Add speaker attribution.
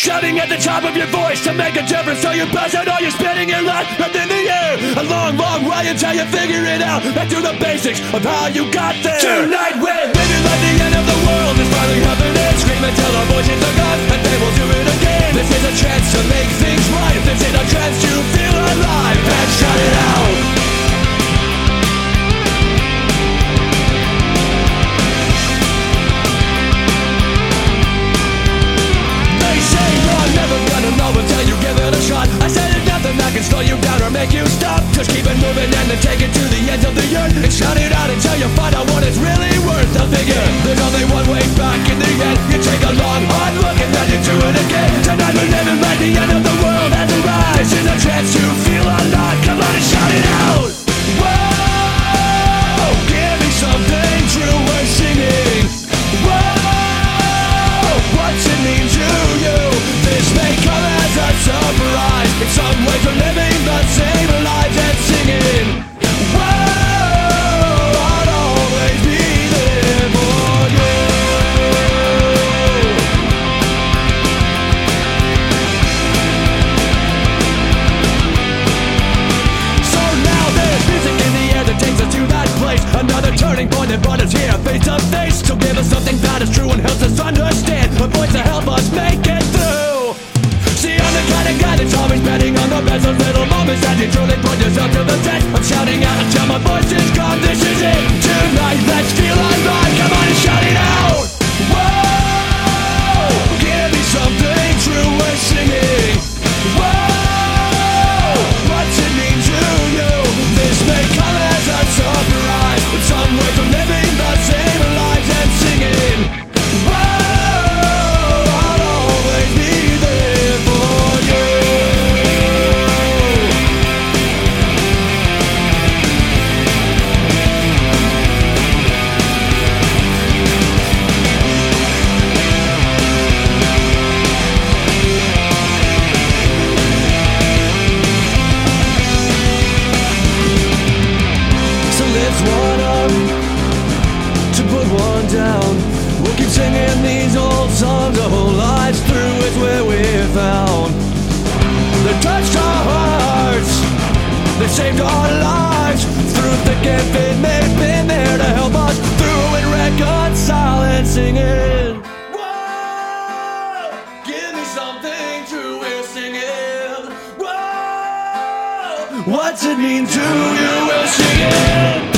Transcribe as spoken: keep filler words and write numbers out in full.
Speaker 1: Shouting at the top of your voice to make a difference, so you buzz out all you're spinning your life up in the air. A long, long way until you figure it out. Back to the basics of how you got there. Tonight we're living like the end of the world is finally happening. Scream until our voices are gone, and they will do it again. This is a chance to make things right. This is a chance to feel alive and shout it out. Until you give it a shot. I said there's nothing that can slow you down or make you stop. Just keep it moving and then take it to the ends of the earth and shout it out until you find out what it's really worth. I'll figure there's only one way back in the end. You take a long hard look and then you do it again. Tonight we're living like the end of the world has arrived. This is a chance to feel alive. Come on and shout it out. Whoa, give me something true worth singing. Whoa, what's it mean to you? This may come as a surprise. In some ways we're living the same lives and singing. Whoa, I'll always be there for you. So now there's music in the air that takes us to that place. Another turning point that brought us here face to face. So give us something that is true and helps us understand. A voice to help us make it through. See, I'm the kind of guy that's always betting on the best. Those little moments that you truly put yourself to the test. I'm shouting out until my voice is gone. This is it. Tonight, let's feel alive. Come on and shout it out. Whoa, give me something true worth singing. Whoa, what's it mean to you? This may come as a surprise. In some ways, we're living the same lives and singing. Whoa. We'll keep singing these old songs our whole lives through. It's where we're found. They touched our hearts, they saved our lives. Through thick and thin, they've been there to help us through and reconcile and singing. Whoa, give me something true, we're singing. Whoa, what's it mean to you, we're singing.